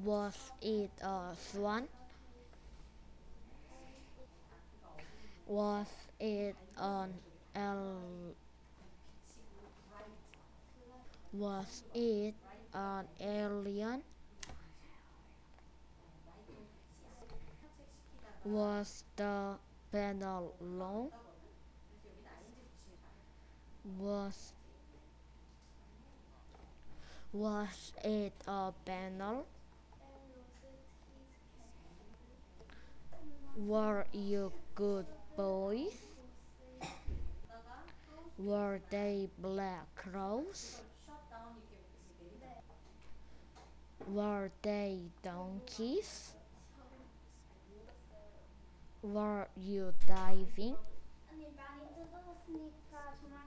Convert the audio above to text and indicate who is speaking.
Speaker 1: Was it a swan? Was it an al- Was it an alien? Was the panel long? Was Was it a panel? Were you good boys? Were they black crows? Were they donkeys? Were you diving?